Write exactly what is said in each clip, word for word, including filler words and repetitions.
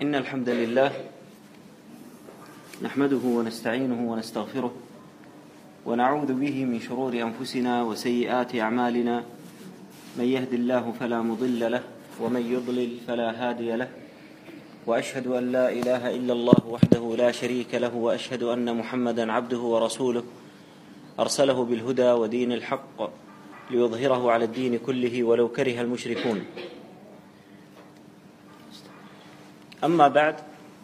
إن الحمد لله نحمده ونستعينه ونستغفره ونعوذ به من شرور أنفسنا وسيئات أعمالنا، من يهد الله فلا مضل له ومن يضلل فلا هادي له، وأشهد أن لا إله إلا الله وحده لا شريك له، وأشهد أن محمدا عبده ورسوله أرسله بالهدى ودين الحق ليظهره على الدين كله ولو كره المشركون. أما بعد،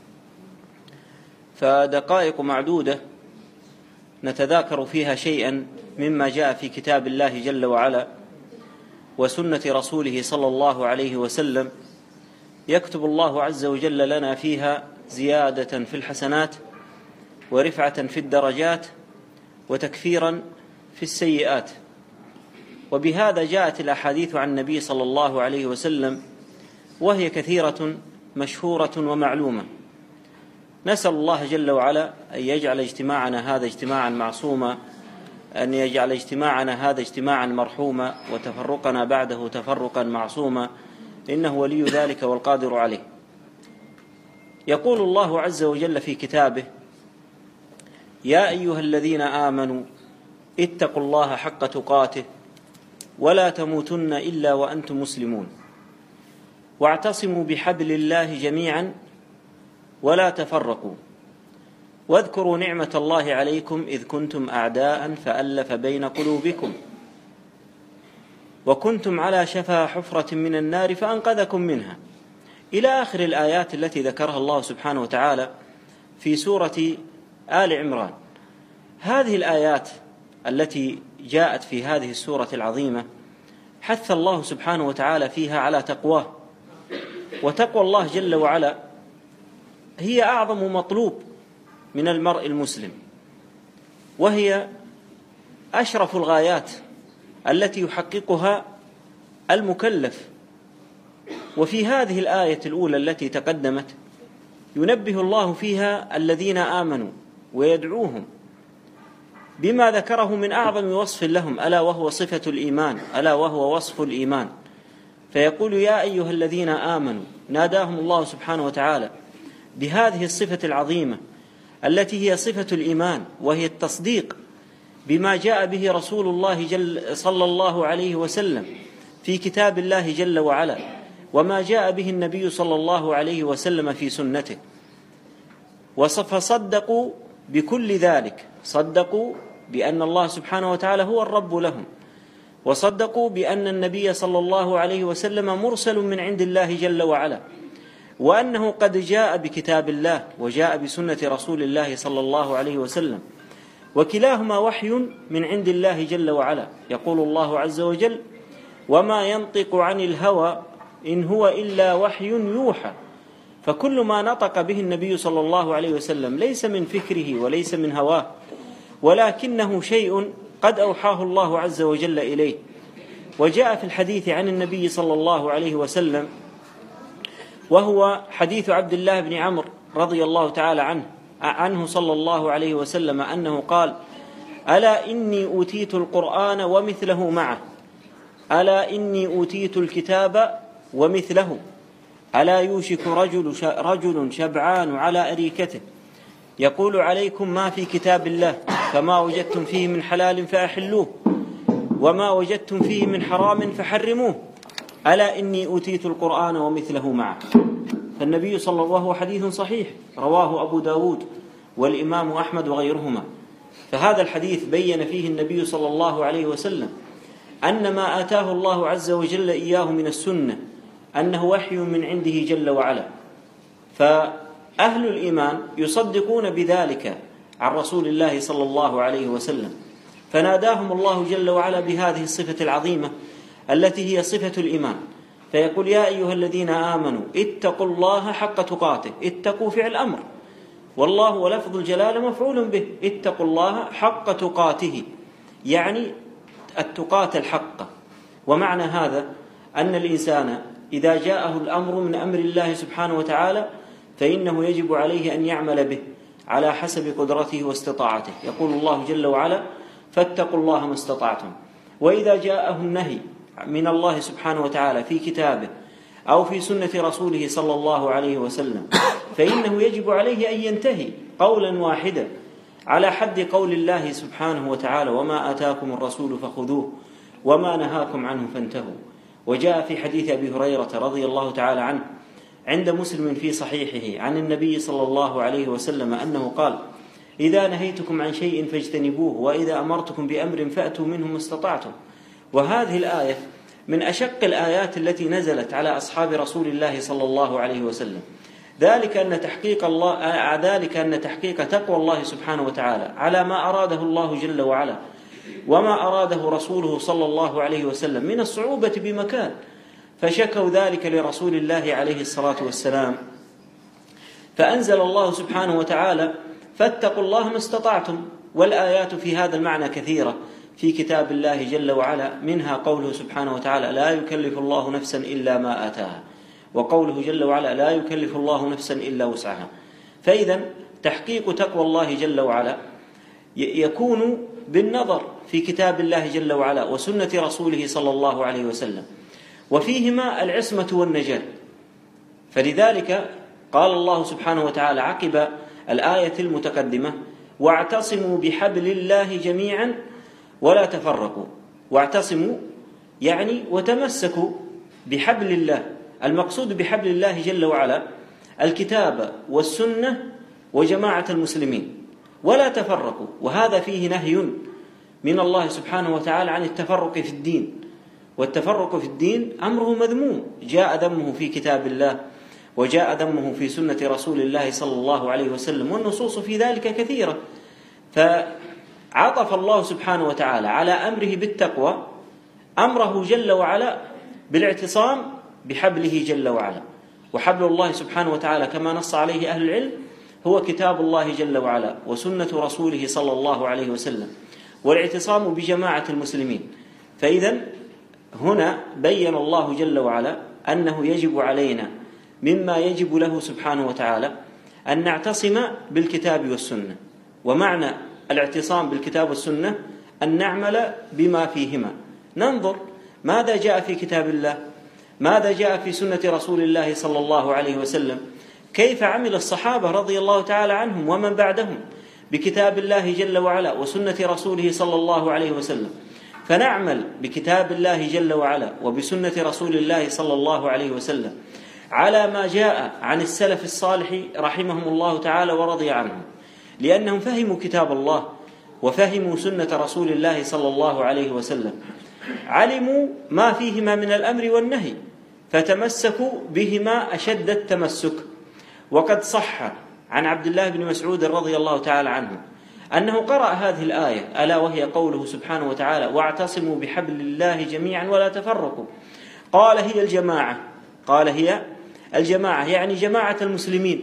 فدقائق معدودة نتذاكر فيها شيئا مما جاء في كتاب الله جل وعلا وسنة رسوله صلى الله عليه وسلم، يكتب الله عز وجل لنا فيها زيادة في الحسنات ورفعة في الدرجات وتكفيرا في السيئات. وبهذا جاءت الأحاديث عن النبي صلى الله عليه وسلم، وهي كثيرة مشهورة ومعلومة. نسأل الله جل وعلا أن يجعل اجتماعنا هذا اجتماعا معصوما، أن يجعل اجتماعنا هذا اجتماعا مرحوما، وتفرقنا بعده تفرقا معصوما، إنه ولي ذلك والقادر عليه. يقول الله عز وجل في كتابه: يا أيها الذين آمنوا اتقوا الله حق تقاته ولا تموتن إلا وأنتم مسلمون، واعتصموا بحبل الله جميعا ولا تفرقوا، واذكروا نعمة الله عليكم إذ كنتم أعداء فألف بين قلوبكم وكنتم على شفا حفرة من النار فأنقذكم منها، إلى آخر الآيات التي ذكرها الله سبحانه وتعالى في سورة آل عمران. هذه الآيات التي جاءت في هذه السورة العظيمة حث الله سبحانه وتعالى فيها على تقواه، وتقوى الله جل وعلا هي أعظم مطلوب من المرء المسلم، وهي أشرف الغايات التي يحققها المكلف. وفي هذه الآية الأولى التي تقدمت ينبه الله فيها الذين آمنوا ويدعوهم بما ذكره من أعظم وصف لهم، ألا وهو صفة الإيمان، ألا وهو وصف الإيمان. فيقول: يا أيها الذين آمنوا، ناداهم الله سبحانه وتعالى بهذه الصفة العظيمة التي هي صفة الإيمان، وهي التصديق بما جاء به رسول الله جل صلى الله عليه وسلم في كتاب الله جل وعلا، وما جاء به النبي صلى الله عليه وسلم في سنته. فصدقوا بكل ذلك، صدقوا بأن الله سبحانه وتعالى هو الرب لهم، وصدقوا بأن النبي صلى الله عليه وسلم مرسل من عند الله جل وعلا، وأنه قد جاء بكتاب الله وجاء بسنة رسول الله صلى الله عليه وسلم، وكلاهما وحي من عند الله جل وعلا. يقول الله عز وجل: وما ينطق عن الهوى إن هو إلا وحي يوحى. فكل ما نطق به النبي صلى الله عليه وسلم ليس من فكره وليس من هواه، ولكنه شيء قد أوحاه الله عز وجل إليه. وجاء في الحديث عن النبي صلى الله عليه وسلم، وهو حديث عبد الله بن عمرو رضي الله تعالى عنه عنه صلى الله عليه وسلم، أنه قال: ألا إني أوتيت القرآن ومثله معه، ألا إني أوتيت الكتاب ومثله، ألا يوشك رجل رجل شبعان على أريكته يقول: عليكم ما في كتاب الله، فما وجدتم فيه من حلال فأحلوه، وما وجدتم فيه من حرام فحرموه، ألا إني أوتيت القرآن ومثله معه. فالنبي صلى الله عليه وسلم، وهو حديث صحيح رواه أبو داود والإمام أحمد وغيرهما. فهذا الحديث بين فيه النبي صلى الله عليه وسلم أن ما آتاه الله عز وجل إياه من السنة أنه وحي من عنده جل وعلا. فأهل الإيمان يصدقون بذلك عن رسول الله صلى الله عليه وسلم، فناداهم الله جل وعلا بهذه الصفة العظيمة التي هي صفة الإيمان. فيقول: يا أيها الذين آمنوا اتقوا الله حق تقاته. اتقوا فعل أمر، والله ولفظ الجلالة مفعول به. اتقوا الله حق تقاته، يعني التقاة الحق. ومعنى هذا أن الإنسان إذا جاءه الأمر من أمر الله سبحانه وتعالى فإنه يجب عليه أن يعمل به على حسب قدرته واستطاعته. يقول الله جل وعلا: فاتقوا الله ما استطعتم. وإذا جاءه النهي من الله سبحانه وتعالى في كتابه أو في سنة رسوله صلى الله عليه وسلم، فإنه يجب عليه أن ينتهي قولا واحدا على حد قول الله سبحانه وتعالى: وما آتاكم الرسول فخذوه وما نهاكم عنه فانتهوا. وجاء في حديث أبي هريرة رضي الله تعالى عنه عند مسلم في صحيحه عن النبي صلى الله عليه وسلم أنه قال: إذا نهيتكم عن شيء فاجتنبوه، وإذا أمرتكم بأمر فأتوا منه ما استطعتم. وهذه الآية من أشق الآيات التي نزلت على أصحاب رسول الله صلى الله عليه وسلم، ذلك أن تحقيق الله ذلك أن تحقيق تقوى الله سبحانه وتعالى على ما أراده الله جل وعلا وما أراده رسوله صلى الله عليه وسلم من الصعوبة بمكان، فشكوا ذلك لرسول الله عليه الصلاة والسلام، فأنزل الله سبحانه وتعالى: فاتقوا الله ما استطعتم. والآيات في هذا المعنى كثيرة في كتاب الله جل وعلا، منها قوله سبحانه وتعالى: لا يكلف الله نفسا إلا ما آتاها، وقوله جل وعلا: لا يكلف الله نفسا إلا وسعها. فإذا تحقيق تقوى الله جل وعلا يكون بالنظر في كتاب الله جل وعلا وسنة رسوله صلى الله عليه وسلم، وفيهما العصمة والنجاة. فلذلك قال الله سبحانه وتعالى عقب الآية المتقدمة: واعتصموا بحبل الله جميعا ولا تفرقوا. واعتصموا يعني وتمسكوا بحبل الله. المقصود بحبل الله جل وعلا الكتاب والسنة وجماعة المسلمين، ولا تفرقوا. وهذا فيه نهي من الله سبحانه وتعالى عن التفرق في الدين، والتفرق في الدين أمره مذموم، جاء ذمه في كتاب الله وجاء ذمه في سنة رسول الله صلى الله عليه وسلم، والنصوص في ذلك كثيرة. فعطف الله سبحانه وتعالى على أمره بالتقوى أمره جل وعلا بالاعتصام بحبله جل وعلا. وحبل الله سبحانه وتعالى كما نص عليه أهل العلم هو كتاب الله جل وعلا وسنة رسوله صلى الله عليه وسلم، والاعتصام بجماعة المسلمين. فإذا هنا بين الله جل وعلا أنه يجب علينا مما يجب له سبحانه وتعالى أن نعتصم بالكتاب والسنة. ومعنى الاعتصام بالكتاب والسنة أن نعمل بما فيهما، ننظر ماذا جاء في كتاب الله، ماذا جاء في سنة رسول الله صلى الله عليه وسلم، كيف عمل الصحابة رضي الله تعالى عنهم ومن بعدهم بكتاب الله جل وعلا وسنة رسوله صلى الله عليه وسلم، فنعمل بكتاب الله جل وعلا وبسنة رسول الله صلى الله عليه وسلم على ما جاء عن السلف الصالح رحمهم الله تعالى ورضي عنهم، لأنهم فهموا كتاب الله وفهموا سنة رسول الله صلى الله عليه وسلم، علموا ما فيهما من الأمر والنهي فتمسكوا بهما أشد التمسك. وقد صح عن عبد الله بن مسعود رضي الله تعالى عنه أنه قرأ هذه الآية، ألا وهي قوله سبحانه وتعالى: واعتصموا بحبل الله جميعا ولا تفرقوا. قال هي الجماعة، قال هي الجماعة يعني جماعة المسلمين،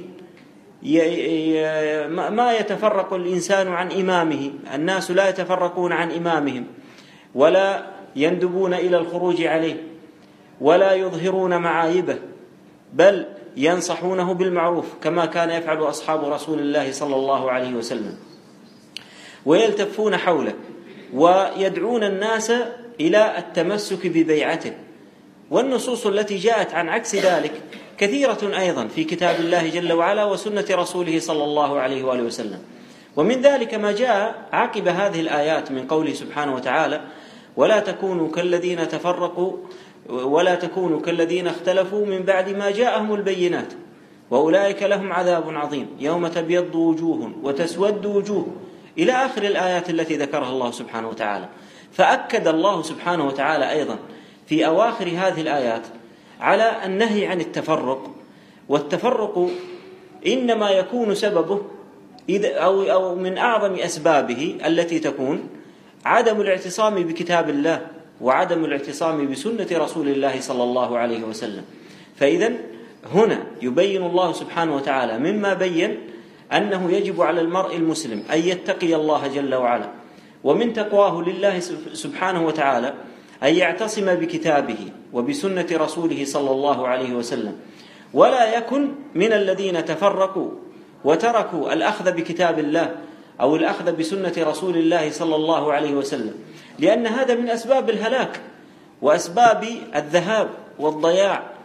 ما يتفرق الإنسان عن إمامه، الناس لا يتفرقون عن إمامهم ولا يندبون إلى الخروج عليه ولا يظهرون معايبه، بل ينصحونه بالمعروف كما كان يفعل أصحاب رسول الله صلى الله عليه وسلم، ويلتفون حوله ويدعون الناس إلى التمسك ببيعته. والنصوص التي جاءت عن عكس ذلك كثيرة أيضا في كتاب الله جل وعلا وسنة رسوله صلى الله عليه وآله وسلم. ومن ذلك ما جاء عقب هذه الآيات من قوله سبحانه وتعالى: ولا تكونوا كالذين تفرقوا ولا تكونوا كالذين اختلفوا من بعد ما جاءهم البينات وأولئك لهم عذاب عظيم يوم تبيض وجوه وتسود وجوه، إلى آخر الآيات التي ذكرها الله سبحانه وتعالى. فأكد الله سبحانه وتعالى أيضا في أواخر هذه الآيات على النهي عن التفرق، والتفرق إنما يكون سببه أو أو من أعظم أسبابه التي تكون عدم الاعتصام بكتاب الله وعدم الاعتصام بسنة رسول الله صلى الله عليه وسلم. فإذا هنا يبين الله سبحانه وتعالى مما بين أنه يجب على المرء المسلم أن يتقي الله جل وعلا، ومن تقواه لله سبحانه وتعالى أن يعتصم بكتابه وبسنة رسوله صلى الله عليه وسلم، ولا يكن من الذين تفرقوا وتركوا الأخذ بكتاب الله أو الأخذ بسنة رسول الله صلى الله عليه وسلم، لأن هذا من أسباب الهلاك وأسباب الذهاب والضياع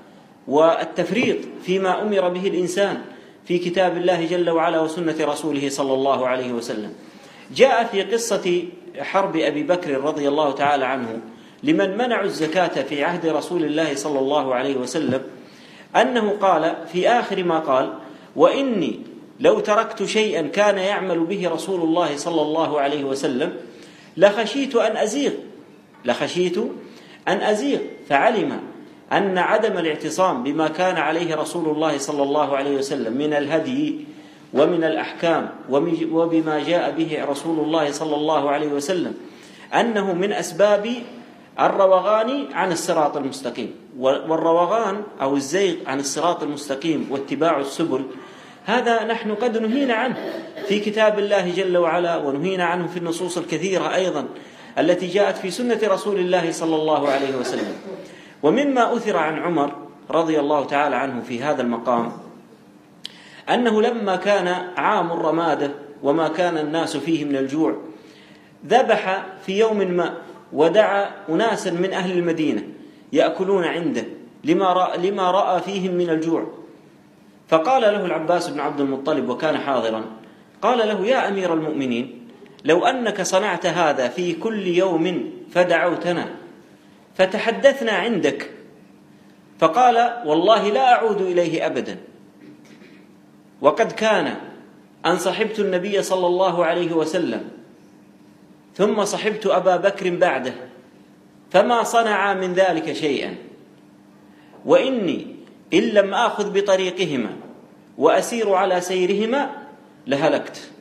والتفريط فيما أمر به الإنسان في كتاب الله جل وعلا وسنة رسوله صلى الله عليه وسلم. جاء في قصة حرب أبي بكر رضي الله تعالى عنه لمن منعوا الزكاة في عهد رسول الله صلى الله عليه وسلم أنه قال في آخر ما قال: وإني لو تركت شيئا كان يعمل به رسول الله صلى الله عليه وسلم لخشيت أن أزيغ لخشيت أن أزيغ فعلم أن عدم الاعتصام بما كان عليه رسول الله صلى الله عليه وسلم من الهدي ومن الأحكام وبما جاء به رسول الله صلى الله عليه وسلم أنه من أسباب الروغان عن الصراط المستقيم. والروغان أو الزيغ عن الصراط المستقيم واتباع السبل هذا نحن قد نهينا عنه في كتاب الله جل وعلا، ونهينا عنه في النصوص الكثيرة أيضا التي جاءت في سنة رسول الله صلى الله عليه وسلم. ومما أثر عن عمر رضي الله تعالى عنه في هذا المقام أنه لما كان عام الرمادة وما كان الناس فيه من الجوع ذبح في يوم ما ودعا أناسا من أهل المدينة يأكلون عنده لما رأى, لما رأى فيهم من الجوع، فقال له العباس بن عبد المطلب وكان حاضرا، قال له: يا أمير المؤمنين، لو أنك صنعت هذا في كل يوم فدعوتنا فتحدثنا عندك. فقال: والله لا أعود إليه أبدا، وقد كان أن صحبت النبي صلى الله عليه وسلم ثم صحبت أبا بكر بعده فما صنع من ذلك شيئا، وإني إن لم آخذ بطريقهما وأسير على سيرهما لهلكت.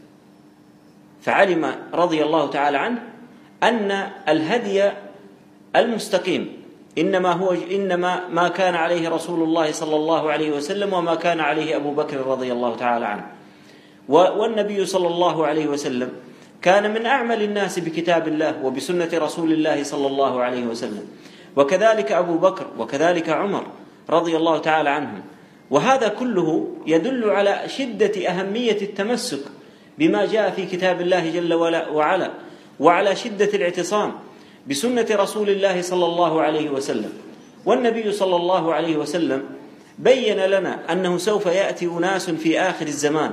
فعلم رضي الله تعالى عنه أن الهدي المستقيم إنما هو إنما ما كان عليه رسول الله صلى الله عليه وسلم وما كان عليه أبو بكر رضي الله تعالى عنه. والنبي صلى الله عليه وسلم كان من أعمل الناس بكتاب الله وبسنة رسول الله صلى الله عليه وسلم، وكذلك أبو بكر وكذلك عمر رضي الله تعالى عنهم. وهذا كله يدل على شدة أهمية التمسك بما جاء في كتاب الله جل وعلا، وعلى شدة الاعتصام بسنة رسول الله صلى الله عليه وسلم. والنبي صلى الله عليه وسلم بين لنا أنه سوف يأتي أناس في آخر الزمان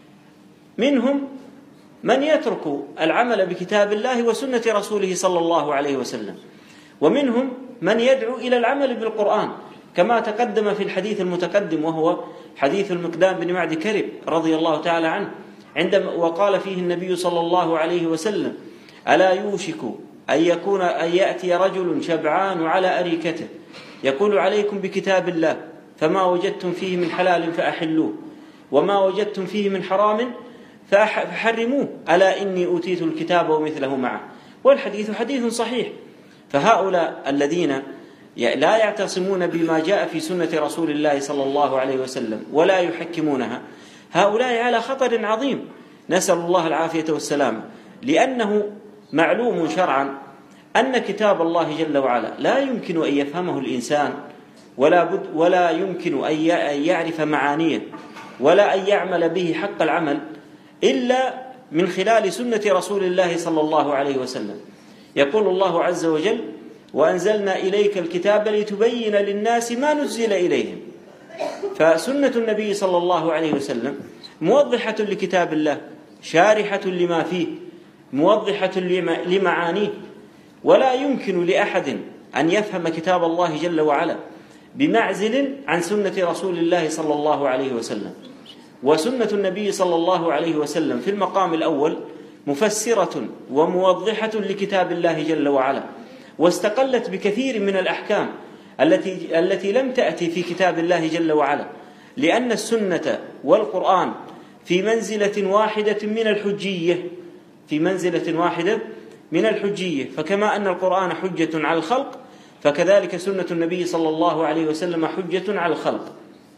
منهم من يترك العمل بكتاب الله وسنة رسوله صلى الله عليه وسلم، ومنهم من يدعو إلى العمل بالقرآن كما تقدم في الحديث المتقدم، وهو حديث المقدام بن معد كرب رضي الله تعالى عنه، عندما وقال فيه النبي صلى الله عليه وسلم: ألا يوشك أن يكون أن يأتي رجل شبعان على أريكته يقول: عليكم بكتاب الله، فما وجدتم فيه من حلال فأحلوه، وما وجدتم فيه من حرام فحرموه، ألا إني أوتيت الكتاب ومثله معه. والحديث حديث صحيح. فهؤلاء الذين لا يعتصمون بما جاء في سنة رسول الله صلى الله عليه وسلم ولا يحكمونها، هؤلاء على خطر عظيم، نسأل الله العافية والسلامة، لأنه معلوم شرعا أن كتاب الله جل وعلا لا يمكن أن يفهمه الإنسان ولا بد ولا يمكن أن يعرف معانيه ولا أن يعمل به حق العمل إلا من خلال سنة رسول الله صلى الله عليه وسلم. يقول الله عز وجل: وأنزلنا إليك الكتاب لتبين للناس ما نزل إليهم. فسنة النبي صلى الله عليه وسلم موضحة لكتاب الله، شارحة لما فيه، موضحة لمعانيه، ولا يمكن لأحد أن يفهم كتاب الله جل وعلا بمعزل عن سنة رسول الله صلى الله عليه وسلم. وسنة النبي صلى الله عليه وسلم في المقام الأول مفسرة وموضحة لكتاب الله جل وعلا، واستقلت بكثير من الأحكام التي التي لم تأتي في كتاب الله جل وعلا، لأن السنة والقرآن في منزلة واحدة من الحجية في منزلة واحدة من الحجية فكما أن القرآن حجة على الخلق، فكذلك سنة النبي صلى الله عليه وسلم حجة على الخلق.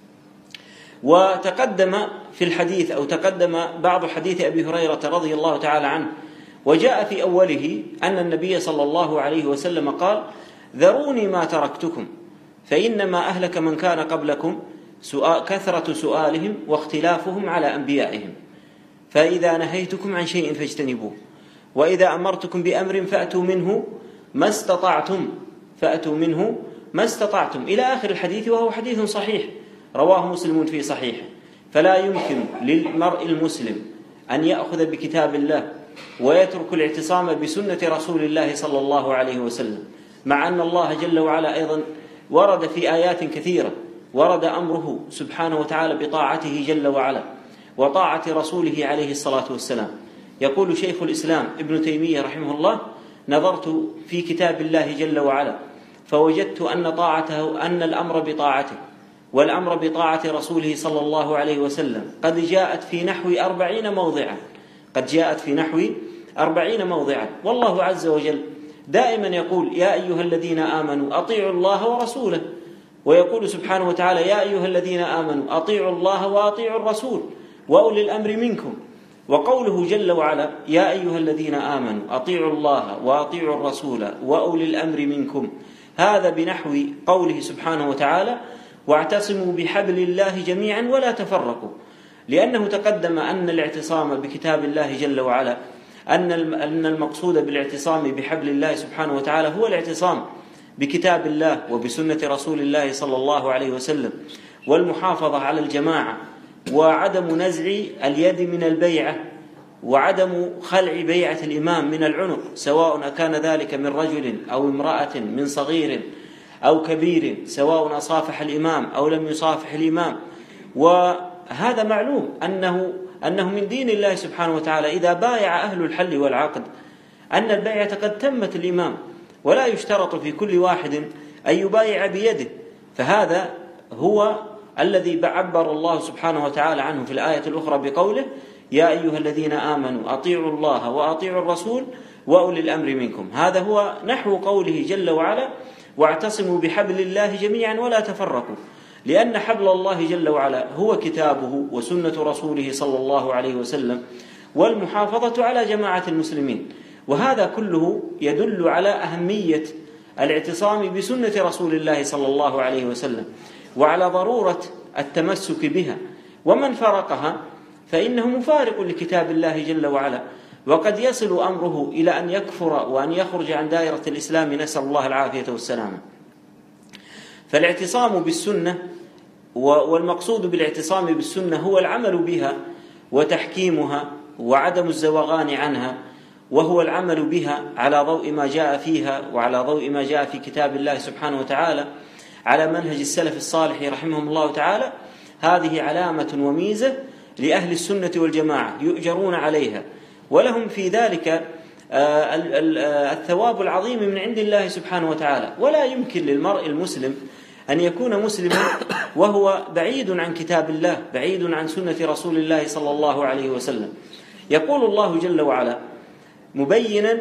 وتقدم في الحديث أو تقدم بعض حديث أبي هريرة رضي الله تعالى عنه، وجاء في أوله أن النبي صلى الله عليه وسلم قال: ذروني ما تركتكم فإنما أهلك من كان قبلكم سؤال كثرة سؤالهم واختلافهم على أنبيائهم، فإذا نهيتكم عن شيء فاجتنبوه، وإذا أمرتكم بأمر فأتوا منه ما استطعتم فأتوا منه ما استطعتم إلى آخر الحديث، وهو حديث صحيح رواه مسلم في صحيحه. فلا يمكن للمرء المسلم أن يأخذ بكتاب الله ويترك الاعتصام بسنة رسول الله صلى الله عليه وسلم، مع أن الله جل وعلا أيضا ورد في آيات كثيرة ورد أمره سبحانه وتعالى بطاعته جل وعلا وطاعة رسوله عليه الصلاة والسلام. يقول شيخ الإسلام ابن تيمية رحمه الله: نظرت في كتاب الله جل وعلا فوجدت أن طاعته أن الأمر بطاعته والأمر بطاعة رسوله صلى الله عليه وسلم قد جاءت في نحو أربعين موضعا قد جاءت في نحو أربعين موضعا والله عز وجل دائما يقول: يا أيها الذين آمنوا أطيعوا الله ورسوله، ويقول سبحانه وتعالى: يا أيها الذين آمنوا أطيعوا الله وأطيعوا الرسول وأولي الأمر منكم. وقوله جل وعلا: يا أيها الذين آمنوا أطيعوا الله وأطيعوا الرسول وأولي الأمر منكم، هذا بنحو قوله سبحانه وتعالى: واعتصموا بحبل الله جميعا ولا تفرقوا، لأنه تقدم أن الاعتصام بكتاب الله جل وعلا أن المقصود بالاعتصام بحبل الله سبحانه وتعالى هو الاعتصام بكتاب الله وبسنة رسول الله صلى الله عليه وسلم، والمحافظة على الجماعة، وعدم نزع اليد من البيعة، وعدم خلع بيعة الإمام من العنق، سواء كان ذلك من رجل أو امرأة، من صغير أو كبير، سواء أصافح الإمام أو لم يصافح الإمام. وهذا معلوم أنه أنه من دين الله سبحانه وتعالى إذا بايع أهل الحل والعقد أن البيعة قد تمت الإمام، ولا يشترط في كل واحد أن يبايع بيده. فهذا هو الذي عبر الله سبحانه وتعالى عنه في الآية الأخرى بقوله: يا أيها الذين آمنوا أطيعوا الله وأطيعوا الرسول وأولي الأمر منكم. هذا هو نحو قوله جل وعلا: واعتصموا بحبل الله جميعا ولا تفرقوا، لأن حبل الله جل وعلا هو كتابه وسنة رسوله صلى الله عليه وسلم، والمحافظة على جماعة المسلمين. وهذا كله يدل على أهمية الاعتصام بسنة رسول الله صلى الله عليه وسلم، وعلى ضرورة التمسك بها، ومن فرقها فإنه مفارق لكتاب الله جل وعلا، وقد يصل أمره إلى أن يكفر وأن يخرج عن دائرة الإسلام، نسأل الله العافية والسلامة. فالاعتصام بالسنة، والمقصود بالاعتصام بالسنة هو العمل بها وتحكيمها وعدم الزوغان عنها، وهو العمل بها على ضوء ما جاء فيها وعلى ضوء ما جاء في كتاب الله سبحانه وتعالى على منهج السلف الصالح رحمهم الله تعالى. هذه علامة وميزة لأهل السنة والجماعة يؤجرون عليها، ولهم في ذلك الثواب العظيم من عند الله سبحانه وتعالى. ولا يمكن للمرء المسلم أن يكون مسلما وهو بعيد عن كتاب الله، بعيد عن سنة رسول الله صلى الله عليه وسلم. يقول الله جل وعلا مبينا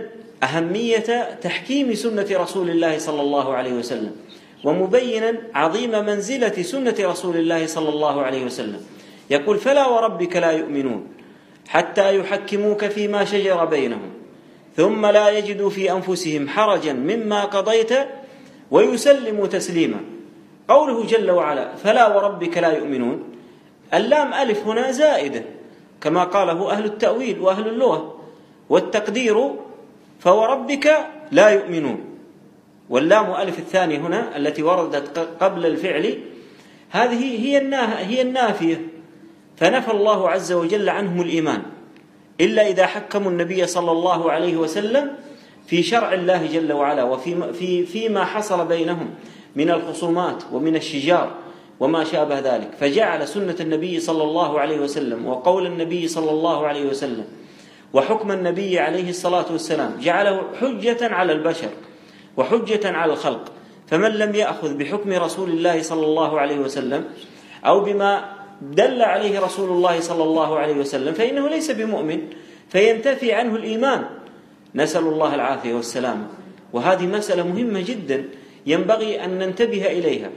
أهمية تحكيم سنة رسول الله صلى الله عليه وسلم، ومبينا عظيم منزلة سنة رسول الله صلى الله عليه وسلم. يقول: فلا وربك لا يؤمنون حتى يحكموك فيما شجر بينهم ثم لا يجدوا في أنفسهم حرجا مما قضيت ويسلموا تسليما. قوله جل وعلا فلا وربك لا يؤمنون، اللام ألف هنا زائدة كما قاله أهل التأويل وأهل اللغة، والتقدير فوربك لا يؤمنون، واللام ألف الثانية هنا التي وردت قبل الفعل هذه هي النافية، فنفى الله عز وجل عنهم الإيمان إلا إذا حكموا النبي صلى الله عليه وسلم في شرع الله جل وعلا وفي في فيما حصل بينهم من الخصومات ومن الشجار وما شابه ذلك، فجعل سنة النبي صلى الله عليه وسلم وقول النبي صلى الله عليه وسلم وحكم النبي عليه الصلاة والسلام جعله حجة على البشر وحجة على الخلق. فمن لم يأخذ بحكم رسول الله صلى الله عليه وسلم أو بما دل عليه رسول الله صلى الله عليه وسلم فإنه ليس بمؤمن، فينتفي عنه الإيمان، نسأل الله العافية والسلامة. وهذه مسألة مهمة جدا ينبغي أن ننتبه إليها.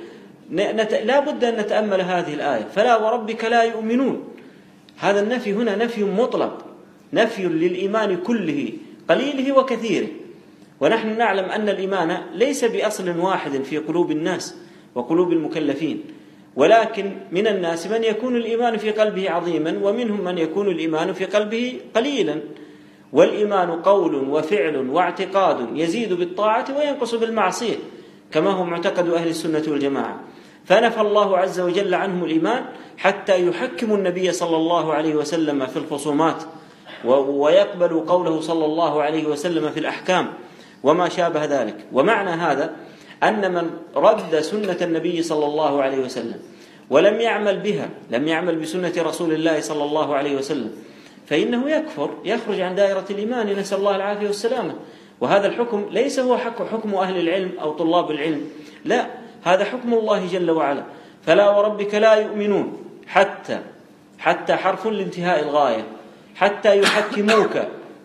لا بد أن نتأمل هذه الآية: فلا وربك لا يؤمنون. هذا النفي هنا نفي مطلق، نفي للإيمان كله قليله وكثيره. ونحن نعلم أن الإيمان ليس بأصل واحد في قلوب الناس وقلوب المكلفين، ولكن من الناس من يكون الإيمان في قلبه عظيما، ومنهم من يكون الإيمان في قلبه قليلا. والإيمان قول وفعل واعتقاد يزيد بالطاعة وينقص بالمعصية، كما هو معتقد أهل السنة والجماعة، فنفى الله عز وجل عنهم الإيمان حتى يحكموا النبي صلى الله عليه وسلم في الخصومات، ويقبلوا قوله صلى الله عليه وسلم في الأحكام وما شابه ذلك. ومعنى هذا أن من رد سنة النبي صلى الله عليه وسلم ولم يعمل بها، لم يعمل بسنة رسول الله صلى الله عليه وسلم، فإنه يكفر، يخرج عن دائرة الإيمان، نسأل الله العافية والسلامة. وهذا الحكم ليس هو حكم أهل العلم أو طلاب العلم، لا، هذا حكم الله جل وعلا. فلا وربك لا يؤمنون حتى حتى حرف لانتهاء الغاية، حتى يحكموك،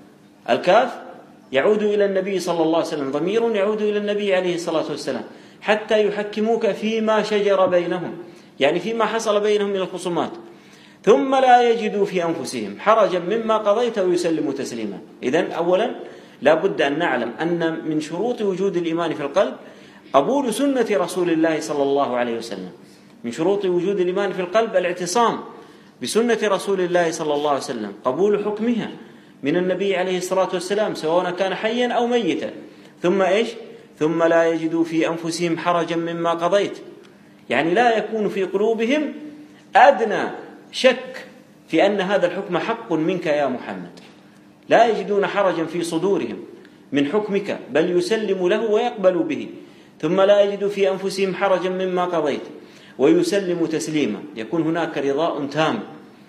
الكاف يعود إلى النبي صلى الله عليه وسلم، ضمير يعود إلى النبي عليه الصلاة والسلام، حتى يحكموك فيما شجر بينهم، يعني فيما حصل بينهم من الخصومات، ثم لا يجدوا في أنفسهم حرجا مما قضيت ويسلموا تسليما. إذن أولا لا بد أن نعلم أن من شروط وجود الإيمان في القلب قبول سنة رسول الله صلى الله عليه وسلم. من شروط وجود الإيمان في القلب الاعتصام بسنة رسول الله صلى الله عليه وسلم، قبول حكمها من النبي عليه الصلاة والسلام سواء كان حيا أو ميتا. ثم إيش؟ ثم لا يجدوا في أنفسهم حرجا مما قضيت، يعني لا يكون في قلوبهم أدنى شك في أن هذا الحكم حق منك يا محمد، لا يجدون حرجا في صدورهم من حكمك، بل يسلموا له ويقبلوا به. ثم لا يجدوا في أنفسهم حرجا مما قضيت ويسلموا تسليما، يكون هناك رضاء تام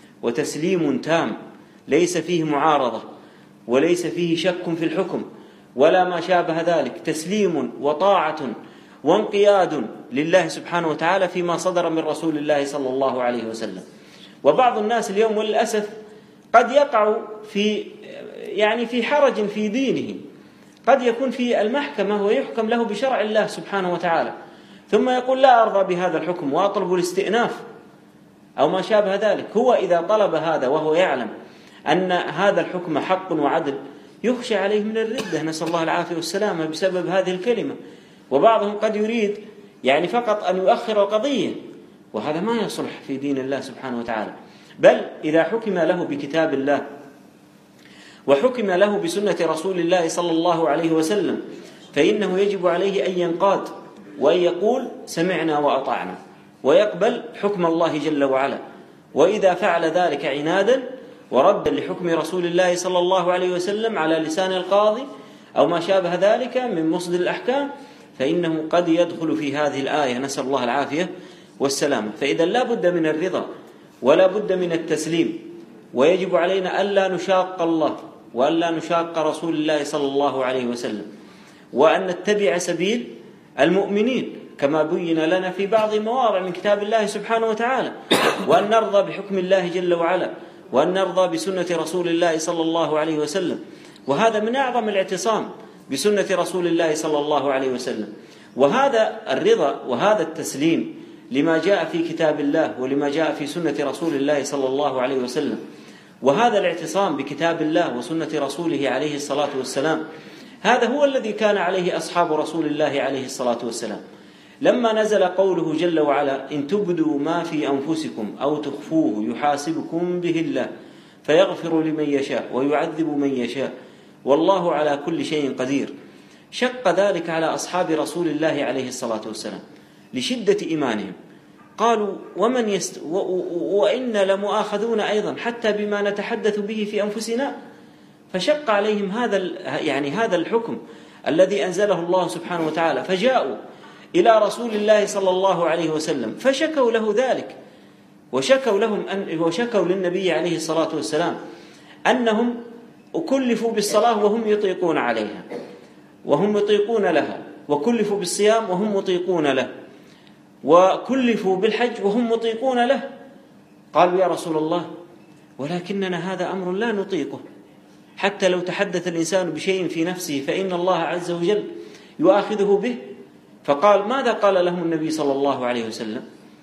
وتسليم تام ليس فيه معارضة وليس فيه شك في الحكم ولا ما شابه ذلك، تسليم وطاعة وانقياد لله سبحانه وتعالى فيما صدر من رسول الله صلى الله عليه وسلم. وبعض الناس اليوم وللأسف قد يقع في يعني في حرج في دينه، قد يكون في المحكمة ويحكم له بشرع الله سبحانه وتعالى، ثم يقول لا أرضى بهذا الحكم وأطلب الاستئناف أو ما شابه ذلك. هو إذا طلب هذا وهو يعلم أن هذا الحكم حق وعدل يخشى عليه من الردة، نسأل الله العافية والسلامة، بسبب هذه الكلمة. وبعضهم قد يريد يعني فقط أن يؤخر القضية، وهذا ما يصلح في دين الله سبحانه وتعالى. بل إذا حكم له بكتاب الله وحكم له بسنة رسول الله صلى الله عليه وسلم فإنه يجب عليه أن ينقاد وأن يقول سمعنا وأطعنا ويقبل حكم الله جل وعلا. وإذا فعل ذلك عنادا وردا لحكم رسول الله صلى الله عليه وسلم على لسان القاضي أو ما شابه ذلك من مصدر الأحكام فإنه قد يدخل في هذه الآية، نسأل الله العافية والسلامة. فإذا لا بد من الرضا ولا بد من التسليم، ويجب علينا ألا نشاق الله وألا نشاق رسول الله صلى الله عليه وسلم، وأن نتبع سبيل المؤمنين كما بين لنا في بعض مواضع من كتاب الله سبحانه وتعالى، وأن نرضى بحكم الله جل وعلا، وأن نرضى بسنة رسول الله صلى الله عليه وسلم. وهذا من أعظم الاعتصام بسنة رسول الله صلى الله عليه وسلم. وهذا الرضا وهذا التسليم لما جاء في كتاب الله ولما جاء في سنة رسول الله صلى الله عليه وسلم، وهذا الاعتصام بكتاب الله وسنة رسوله عليه الصلاة والسلام، هذا هو الذي كان عليه أصحاب رسول الله عليه الصلاة والسلام. لما نزل قوله جل وعلا إن تبدوا ما في أنفسكم أو تخفوه يحاسبكم به الله فيغفر لمن يشاء ويعذب من يشاء والله على كل شيء قدير، شق ذلك على أصحاب رسول الله عليه الصلاة والسلام لشدة إيمانهم. قالوا ومن يست... و... وإن لمؤاخذون أيضا حتى بما نتحدث به في أنفسنا، فشق عليهم هذا ال... يعني هذا الحكم الذي أنزله الله سبحانه وتعالى، فجاءوا إلى رسول الله صلى الله عليه وسلم فشكوا له ذلك، وشكوا لهم أن... وشكوا للنبي عليه الصلاة والسلام أنهم كلفوا بالصلاة وهم يطيقون عليها وهم يطيقون لها، وكلفوا بالصيام وهم مطيقون له، وكلفوا بالحج وهم مطيقون له. قالوا يا رسول الله ولكننا هذا أمر لا نطيقه، حتى لو تحدث الإنسان بشيء في نفسه فإن الله عز وجل يؤاخذه به. فقال ماذا قال لهم النبي صلى الله عليه وسلم؟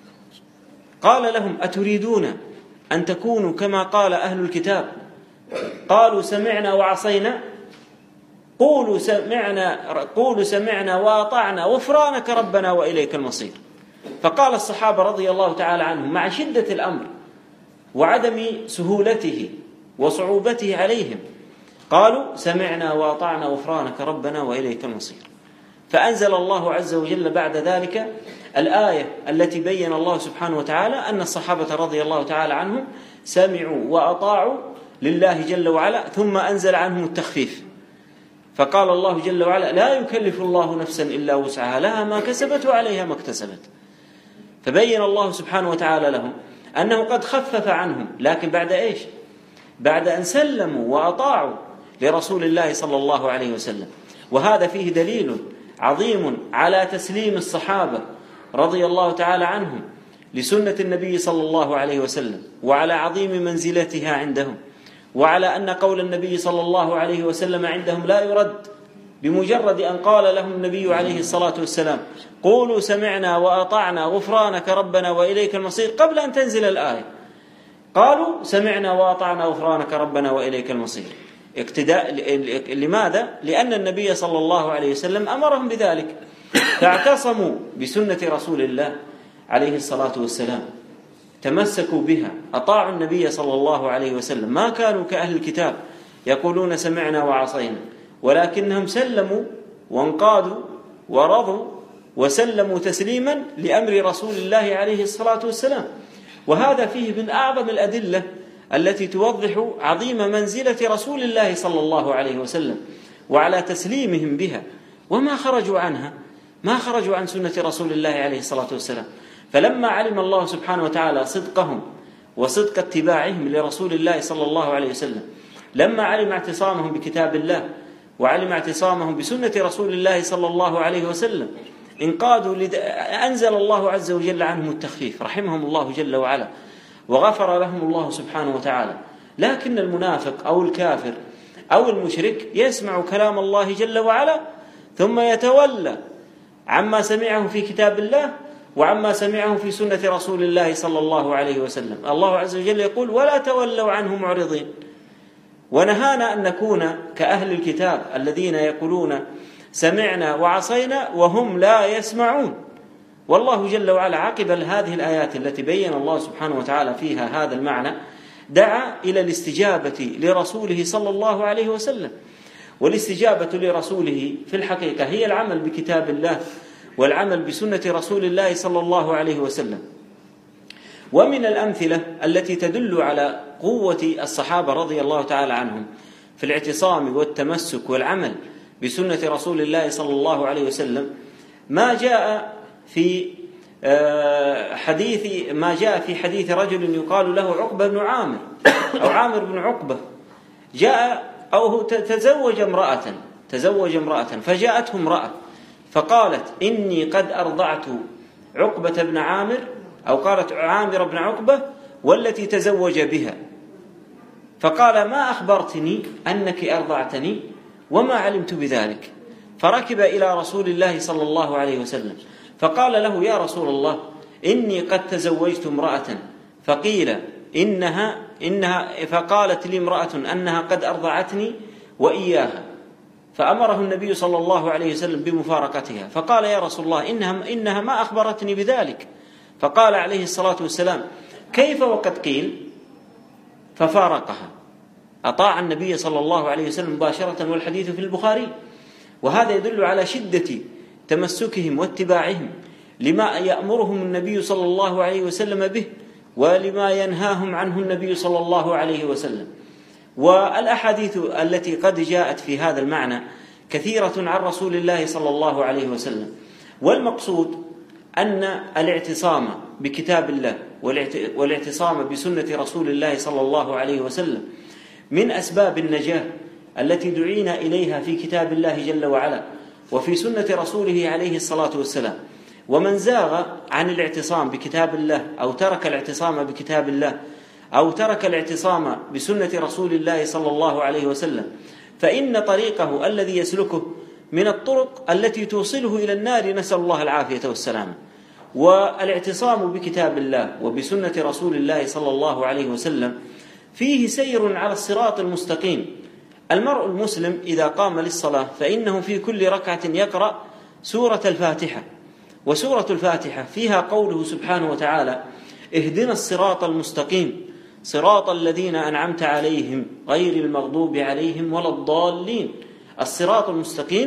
قال لهم أتريدون أن تكونوا كما قال أهل الكتاب قالوا سمعنا وعصينا؟ قولوا سمعنا قولوا سمعنا وأطعنا غفرانك ربنا وإليك المصير. فقال الصحابة رضي الله تعالى عنهم مع شدة الأمر وعدم سهولته وصعوبته عليهم، قالوا سمعنا وأطعنا غفرانك ربنا وإليك المصير. فأنزل الله عز وجل بعد ذلك الآية التي بين الله سبحانه وتعالى أن الصحابة رضي الله تعالى عنهم سمعوا وأطاعوا لله جل وعلا، ثم أنزل عنهم التخفيف، فقال الله جل وعلا: لا يكلف الله نفسا إلا وسعها، لها ما كسبت وعليها ما اكتسبت. فبين الله سبحانه وتعالى لهم أنه قد خفف عنهم، لكن بعد إيش؟ بعد أن سلموا وأطاعوا لرسول الله صلى الله عليه وسلم. وهذا فيه دليل عظيم على تسليم الصحابة رضي الله تعالى عنهم لسنة النبي صلى الله عليه وسلم، وعلى عظيم منزلتها عندهم، وعلى أن قول النبي صلى الله عليه وسلم عندهم لا يرد بمجرد أن قال لهم النبي عليه الصلاة والسلام: قولوا سمعنا وأطعنا غفرانك ربنا وإليك المصير، قبل أن تنزل الآية قالوا سمعنا وأطعنا غفرانك ربنا وإليك المصير. اقتداء. لماذا؟ لأن النبي صلى الله عليه وسلم أمرهم بذلك، فاعتصموا بسنة رسول الله عليه الصلاة والسلام، تمسكوا بها، أطاعوا النبي صلى الله عليه وسلم، ما كانوا كأهل الكتاب يقولون سمعنا وعصينا، ولكنهم سلموا وانقادوا ورضوا وسلموا تسليما لأمر رسول الله عليه الصلاة والسلام. وهذا فيه من أعظم الأدلة التي توضح عظيم منزلة رسول الله صلى الله عليه وسلم وعلى تسليمهم بها، وما خرجوا عنها، ما خرجوا عن سنة رسول الله عليه الصلاة والسلام. فلما علم الله سبحانه وتعالى صدقهم وصدق اتباعهم لرسول الله صلى الله عليه وسلم، لما علم اعتصامهم بكتاب الله وعلم اعتصامهم بسنة رسول الله صلى الله عليه وسلم، انقادوا لد... أنزل الله عز وجل عنهم التخفيف، رحمهم الله جل وعلا وغفر لهم الله سبحانه وتعالى. لكن المنافق أو الكافر أو المشرك يسمع كلام الله جل وعلا ثم يتولى عما سمعه في كتاب الله وعما سمعه في سنة رسول الله صلى الله عليه وسلم. الله عز وجل يقول: ولا تولوا عنه معرضين. ونهانا أن نكون كأهل الكتاب الذين يقولون سمعنا وعصينا وهم لا يسمعون. والله جل وعلا عقب هذه الآيات التي بين الله سبحانه وتعالى فيها هذا المعنى دعا إلى الاستجابة لرسوله صلى الله عليه وسلم. والاستجابة لرسوله في الحقيقة هي العمل بكتاب الله والعمل بسنة رسول الله صلى الله عليه وسلم. ومن الأمثلة التي تدل على قوة الصحابة رضي الله تعالى عنهم في الاعتصام والتمسك والعمل بسنة رسول الله صلى الله عليه وسلم ما جاء في حديث ما جاء في حديث رجل يقال له عقبة بن عامر أو عامر بن عقبة، جاء أو تزوج امرأة تزوج امرأة فجاءته امرأة فقالت: إني قد أرضعت عقبة بن عامر، أو قالت عامر بن عقبة والتي تزوج بها، فقال: ما أخبرتني أنك أرضعتني وما علمت بذلك. فركب إلى رسول الله صلى الله عليه وسلم فقال له: يا رسول الله، إني قد تزوجت امرأة، فقيل إنها إنها فقالت لي امرأة أنها قد أرضعتني وإياها، فأمره النبي صلى الله عليه وسلم بمفارقتها. فقال: يا رسول الله، إنها, إنها ما أخبرتني بذلك. فقال عليه الصلاة والسلام: كيف وقد قيل؟ ففارقها. أطاع النبي صلى الله عليه وسلم مباشرة، والحديث في البخاري. وهذا يدل على شدة تمسكهم واتباعهم لما يأمرهم النبي صلى الله عليه وسلم به ولما ينهاهم عنه النبي صلى الله عليه وسلم. والأحاديث التي قد جاءت في هذا المعنى كثيرة عن رسول الله صلى الله عليه وسلم. والمقصود أن الاعتصام بكتاب الله والاعتصام بسنة رسول الله صلى الله عليه وسلم من أسباب النجاة التي دعينا إليها في كتاب الله جل وعلا وفي سنة رسوله عليه الصلاة والسلام. ومن زاغ عن الاعتصام بكتاب الله أو ترك الاعتصام بكتاب الله أو ترك الاعتصام بسنة رسول الله صلى الله عليه وسلم فإن طريقه الذي يسلكه من الطرق التي توصله إلى النار، نسأل الله العافية والسلامة. والاعتصام بكتاب الله وبسنة رسول الله صلى الله عليه وسلم فيه سير على الصراط المستقيم. المرء المسلم إذا قام للصلاة فإنه في كل ركعة يقرأ سورة الفاتحة، وسورة الفاتحة فيها قوله سبحانه وتعالى: اهدنا الصراط المستقيم صراط الذين أنعمت عليهم غير المغضوب عليهم ولا الضالين. الصراط المستقيم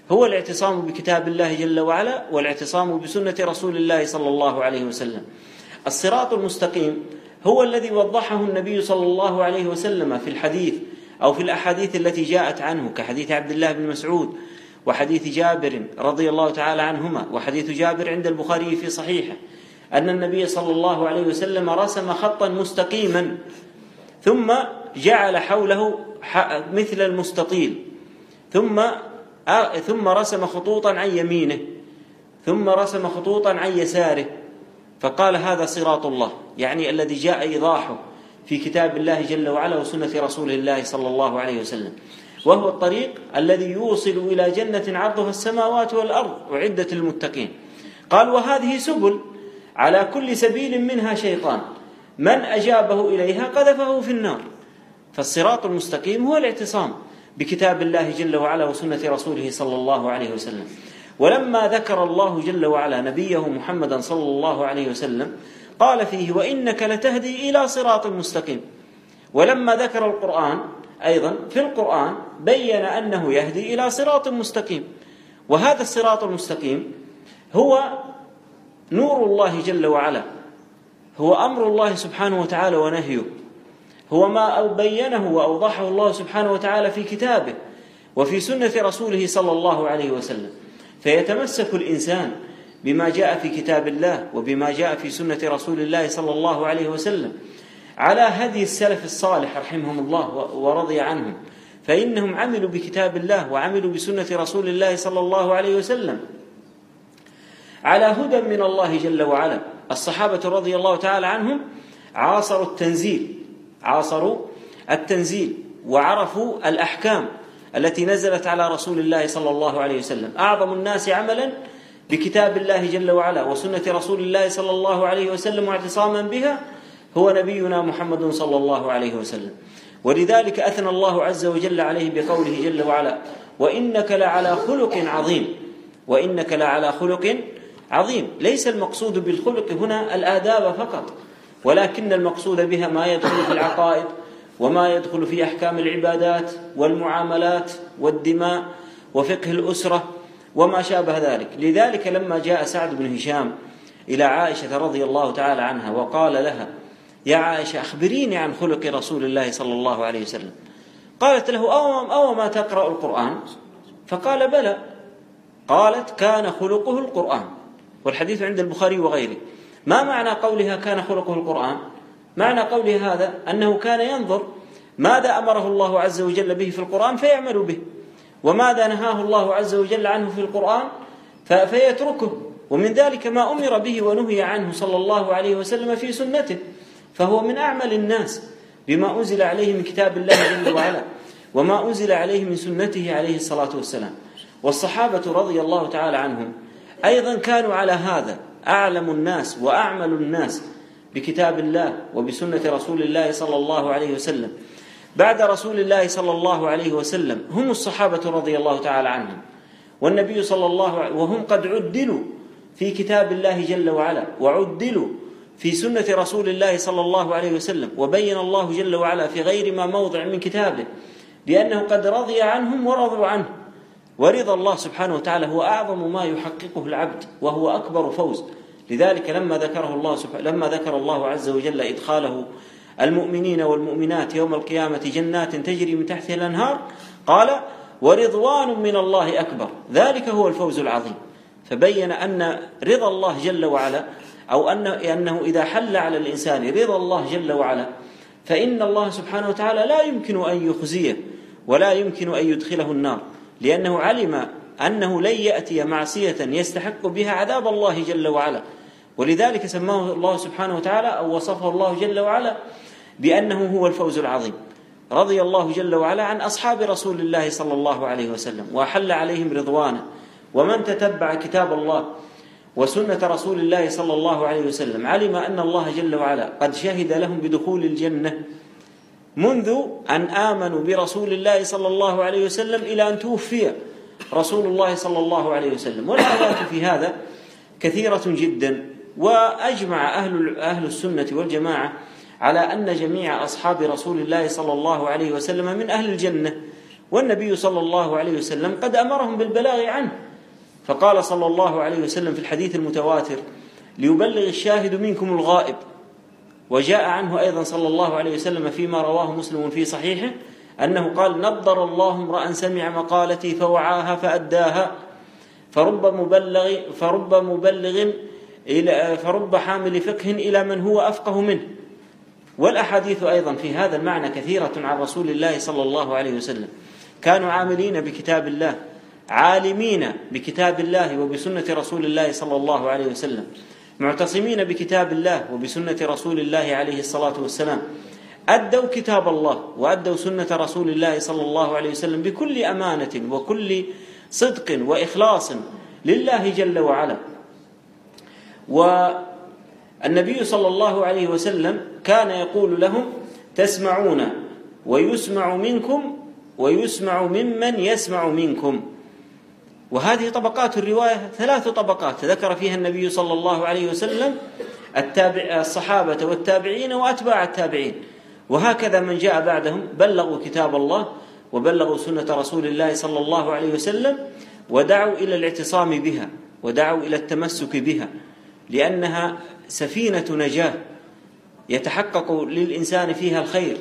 هو الاعتصام بكتاب الله جل وعلا والاعتصام بسنة رسول الله صلى الله عليه وسلم. الصراط المستقيم هو الذي وضحه النبي صلى الله عليه وسلم في الحديث أو في الأحاديث التي جاءت عنه، كحديث عبد الله بن مسعود وحديث جابر رضي الله تعالى عنهما، وحديث جابر عند البخاري في صحيحه أن النبي صلى الله عليه وسلم رسم خطا مستقيما ثم جعل حوله مثل المستطيل، ثم ثم رسم خطوطا عن يمينه، ثم رسم خطوطا عن يساره، فقال هذا صراط الله، يعني الذي جاء إيضاحه في كتاب الله جل وعلا وسنة رسول الله صلى الله عليه وسلم، وهو الطريق الذي يوصل إلى جنة عرضها السماوات والأرض أعدت للمتقين. قال وهذه سبل على كل سبيل منها شيطان من أجابه إليها قذفه في النار. فالصراط المستقيم هو الاعتصام بكتاب الله جل وعلا وسنة رسوله صلى الله عليه وسلم. ولما ذكر الله جل وعلا نبيه محمدا صلى الله عليه وسلم قال فيه وإنك لتهدي إلى صراط مستقيم. ولما ذكر القرآن أيضا في القرآن بين أنه يهدي إلى صراط مستقيم، وهذا الصراط المستقيم هو نور الله جل وعلا، هو أمر الله سبحانه وتعالى ونهيه، هو ما بينه وأوضحه الله سبحانه وتعالى في كتابه وفي سنة رسوله صلى الله عليه وسلم. فيتمسك الإنسان بما جاء في كتاب الله وبما جاء في سنة رسول الله صلى الله عليه وسلم على هدي السلف الصالح رحمهم الله ورضي عنهم، فإنهم عملوا بكتاب الله وعملوا بسنة رسول الله صلى الله عليه وسلم على هدى من الله جل وعلا. الصحابة رضي الله تعالى عنهم عاصروا التنزيل عاصروا التنزيل وعرفوا الأحكام التي نزلت على رسول الله صلى الله عليه وسلم. أعظم الناس عملا بكتاب الله جل وعلا وسنة رسول الله صلى الله عليه وسلم واعتصاما بها هو نبينا محمد صلى الله عليه وسلم. ولذلك أثنى الله عز وجل عليه بقوله جل وعلا وإنك لعلى خلق عظيم. وإنك لعلى خلق عظيم. ليس المقصود بالخلق هنا الآداب فقط، ولكن المقصود بها ما يدخل في العقائد وما يدخل في أحكام العبادات والمعاملات والدماء وفقه الأسرة وما شابه ذلك. لذلك لما جاء سعد بن هشام إلى عائشة رضي الله تعالى عنها وقال لها يا عائشة أخبريني عن خلق رسول الله صلى الله عليه وسلم، قالت له أو, أو ما تقرأ القرآن؟ فقال بلى. قالت كان خلقه القرآن، والحديث عند البخاري وغيره. ما معنى قولها كان خلقه القرآن؟ معنى قولها هذا أنه كان ينظر ماذا أمره الله عز وجل به في القرآن فيعمل به، وماذا نهاه الله عز وجل عنه في القرآن فيتركه، ومن ذلك ما أمر به ونهي عنه صلى الله عليه وسلم في سنته. فهو من أعمل الناس بما أنزل عليه من كتاب الله جل وعلا وما أنزل عليه من سنته عليه الصلاة والسلام. والصحابة رضي الله تعالى عنهم أيضا كانوا على هذا، أعلم الناس وأعمل الناس بكتاب الله وبسنة رسول الله صلى الله عليه وسلم. بعد رسول الله صلى الله عليه وسلم هم الصحابة رضي الله تعالى عنهم، والنبي صلى الله عليه وهم قد عدلوا في كتاب الله جل وعلا وعدلوا في سنة رسول الله صلى الله عليه وسلم. وبين الله جل وعلا في غير ما موضع من كتابه بأنه قد رضي عنهم ورضوا عنه. ورضا الله سبحانه وتعالى هو أعظم ما يحققه العبد وهو أكبر فوز. لذلك لما ذكره الله سبحانه لما ذكر الله عز وجل إدخاله المؤمنين والمؤمنات يوم القيامة جنات تجري من تحتها الأنهار قال ورضوان من الله أكبر، ذلك هو الفوز العظيم. فبين أن رضا الله جل وعلا أو أن أنه إذا حل على الإنسان رضا الله جل وعلا فإن الله سبحانه وتعالى لا يمكن أن يخزيه ولا يمكن أن يدخله النار، لأنه علم أنه لن يأتي معصية يستحق بها عذاب الله جل وعلا. ولذلك سماه الله سبحانه وتعالى أو وصفه الله جل وعلا بأنه هو الفوز العظيم. رضي الله جل وعلا عن أصحاب رسول الله صلى الله عليه وسلم وحل عليهم رضوانه. ومن تتبع كتاب الله وسنة رسول الله صلى الله عليه وسلم علم أن الله جل وعلا قد شهد لهم بدخول الجنة منذ أن آمنوا برسول الله صلى الله عليه وسلم إلى أن توفي رسول الله صلى الله عليه وسلم. والآيات في هذا كثيرة جدا، وأجمع أهل أهل السنة والجماعة على أن جميع أصحاب رسول الله صلى الله عليه وسلم من أهل الجنة، والنبي صلى الله عليه وسلم قد أمرهم بالبلاغ عنه، فقال صلى الله عليه وسلم في الحديث المتواتر: ليبلغ الشاهد منكم الغائب. وجاء عنه أيضا صلى الله عليه وسلم فيما رواه مسلم في صحيحه أنه قال: نضر الله امرأ سمع مقالتي فوعاها فأداها، فرب مبلغ فرب مبلغ إلى فرب حامل فقه إلى من هو أفقه منه. والأحاديث أيضا في هذا المعنى كثيرة عن رسول الله صلى الله عليه وسلم. كانوا عاملين بكتاب الله، عالمين بكتاب الله وبسنة رسول الله صلى الله عليه وسلم، معتصمين بكتاب الله وبسنة رسول الله عليه الصلاة والسلام، أدوا كتاب الله وأدوا سنة رسول الله صلى الله عليه وسلم بكل أمانة وكل صدق وإخلاص لله جل وعلا. والنبي صلى الله عليه وسلم كان يقول لهم: تسمعون ويسمع منكم ويسمع ممن يسمع منكم. وهذه طبقات الرواية ثلاث طبقات ذكر فيها النبي صلى الله عليه وسلم: التابع الصحابة والتابعين وأتباع التابعين، وهكذا من جاء بعدهم بلغوا كتاب الله وبلغوا سنة رسول الله صلى الله عليه وسلم، ودعوا إلى الاعتصام بها ودعوا إلى التمسك بها، لأنها سفينة نجاة يتحقق للإنسان فيها الخير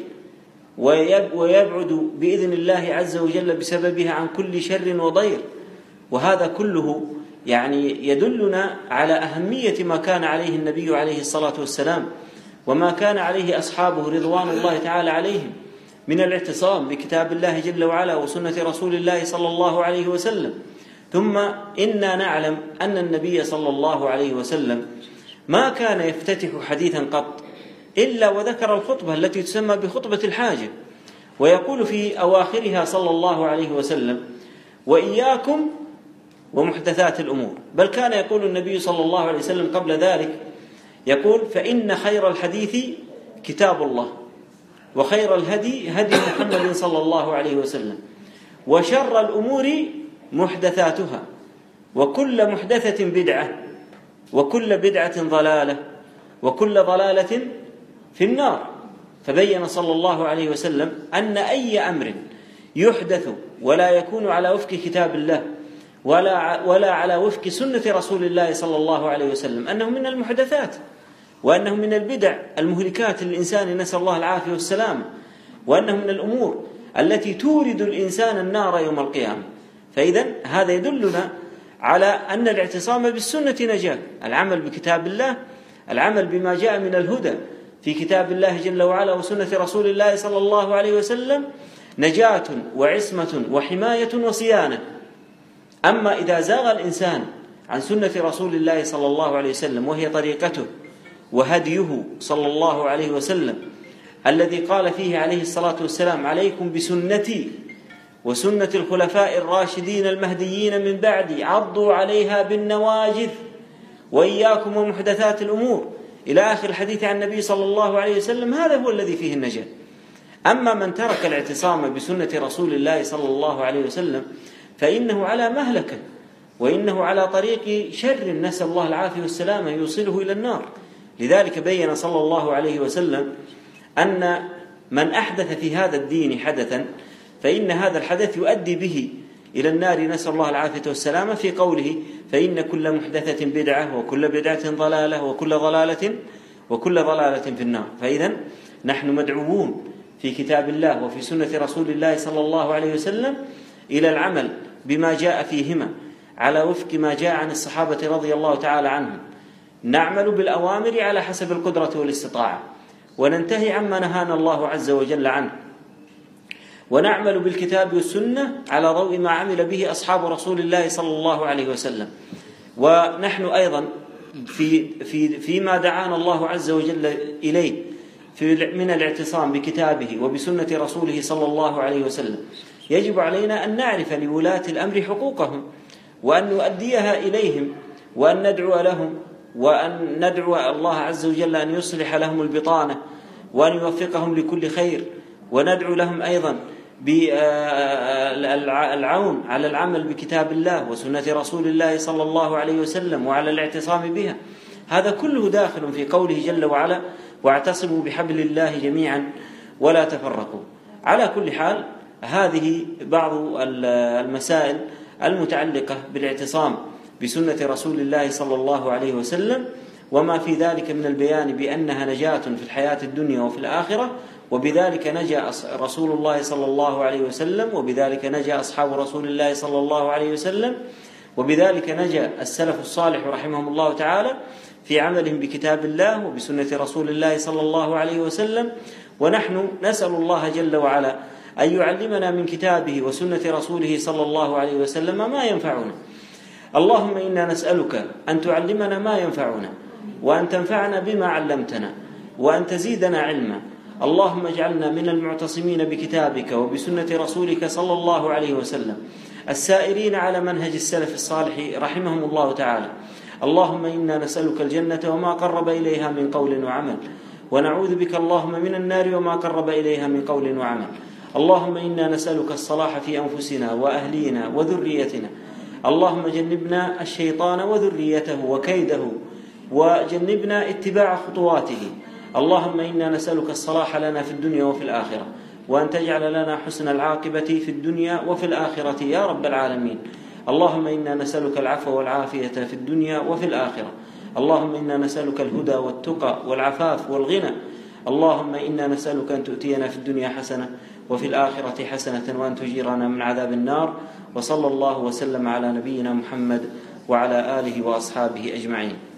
ويبعد بإذن الله عز وجل بسببها عن كل شر وضير. وهذا كله يعني يدلنا على أهمية ما كان عليه النبي عليه الصلاة والسلام وما كان عليه أصحابه رضوان الله تعالى عليهم من الاعتصام بكتاب الله جل وعلا وسنة رسول الله صلى الله عليه وسلم. ثم إنا نعلم أن النبي صلى الله عليه وسلم ما كان يفتتح حديثا قط إلا وذكر الخطبة التي تسمى بخطبة الحاجة، ويقول في أواخرها صلى الله عليه وسلم: وإياكم ومحدثات الأمور. بل كان يقول النبي صلى الله عليه وسلم قبل ذلك يقول: فإن خير الحديث كتاب الله، وخير الهدي هدي محمد صلى الله عليه وسلم، وشر الأمور محدثاتها، وكل محدثة بدعة، وكل بدعة ضلالة، وكل ضلالة في النار. فبين صلى الله عليه وسلم أن أي أمر يحدث ولا يكون على وفق كتاب الله ولا ولا على وفق سنة رسول الله صلى الله عليه وسلم أنه من المحدثات، وأنه من البدع المهلكات للإنسان، نسأل الله العافية والسلام، وأنه من الأمور التي تورد الإنسان النار يوم القيامة. فإذا هذا يدلنا على أن الاعتصام بالسنة نجاة، العمل بكتاب الله، العمل بما جاء من الهدى في كتاب الله جل وعلا وسنة رسول الله صلى الله عليه وسلم نجاة وعصمة وحماية وصيانة. أما إذا زاغ الإنسان عن سنة رسول الله صلى الله عليه وسلم وهي طريقته وهديه صلى الله عليه وسلم الذي قال فيه عليه الصلاة والسلام: عليكم بسنتي وسنة الخلفاء الراشدين المهديين من بعدي عضوا عليها بالنواجذ وإياكم ومحدثات الأمور، إلى آخر الحديث عن النبي صلى الله عليه وسلم. هذا هو الذي فيه النجاة. أما من ترك الاعتصام بسنة رسول الله صلى الله عليه وسلم فإنه على مهلكة، وإنه على طريق شر، نسأل الله العافية والسلامة، يوصله إلى النار. لذلك بين صلى الله عليه وسلم أن من أحدث في هذا الدين حدثا فإن هذا الحدث يؤدي به إلى النار، نسأل الله العافية والسلامة، في قوله: فإن كل محدثة بدعة وكل بدعة ضلالة وكل ضلالة وكل ضلالة في النار. فإذا نحن مدعوون في كتاب الله وفي سنة رسول الله صلى الله عليه وسلم إلى العمل بما جاء فيهما على وفق ما جاء عن الصحابة رضي الله تعالى عنهم. نعمل بالأوامر على حسب القدرة والاستطاعة، وننتهي عما نهانا الله عز وجل عنه، ونعمل بالكتاب والسنة على ضوء ما عمل به أصحاب رسول الله صلى الله عليه وسلم. ونحن أيضا في في فيما دعانا الله عز وجل إليه في من الاعتصام بكتابه وبسنة رسوله صلى الله عليه وسلم يجب علينا أن نعرف لولاة الأمر حقوقهم، وأن نؤديها إليهم، وأن ندعو لهم، وأن ندعو الله عز وجل أن يصلح لهم البطانة وأن يوفقهم لكل خير، وندعو لهم أيضا بالعون على العمل بكتاب الله وسنة رسول الله صلى الله عليه وسلم وعلى الاعتصام بها. هذا كله داخل في قوله جل وعلا: واعتصموا بحبل الله جميعا ولا تفرقوا. على كل حال هذه بعض المسائل المتعلقة بالاعتصام بسنة رسول الله صلى الله عليه وسلم، وما في ذلك من البيان بأنها نجاة في الحياة الدنيا وفي الآخرة، وبذلك نجا رسول الله صلى الله عليه وسلم، وبذلك نجا أصحاب رسول الله صلى الله عليه وسلم، وبذلك نجا السلف الصالح رحمهم الله تعالى في عملهم بكتاب الله وبسنة رسول الله صلى الله عليه وسلم. ونحن نسأل الله جل وعلا أن يعلمنا من كتابه وسنة رسوله صلى الله عليه وسلم ما ينفعنا. اللهم إنا نسألك أن تعلمنا ما ينفعنا، وأن تنفعنا بما علمتنا، وأن تزيدنا علما. اللهم اجعلنا من المعتصمين بكتابك وبسنة رسولك صلى الله عليه وسلم، السائرين على منهج السلف الصالح رحمهم الله تعالى. اللهم إنا نسألك الجنة وما قرب إليها من قول وعمل، ونعوذ بك اللهم من النار وما قرب إليها من قول وعمل. اللهم إنا نسألك الصلاح في أنفسنا وأهلينا وذريتنا. اللهم جنبنا الشيطان وذريته وكيده، وجنبنا اتباع خطواته. اللهم إنا نسألك الصلاح لنا في الدنيا وفي الآخرة، وأن تجعل لنا حسن العاقبة في الدنيا وفي الآخرة يا رب العالمين. اللهم إنا نسألك العفو والعافية في الدنيا وفي الآخرة. اللهم إنا نسألك الهدى والتقى والعفاف والغنى. اللهم إنا نسألك أن تؤتينا في الدنيا حسنة وفي الآخرة حسنة، وأن تجيرنا من عذاب النار. وصلى الله وسلم على نبينا محمد وعلى آله وأصحابه أجمعين.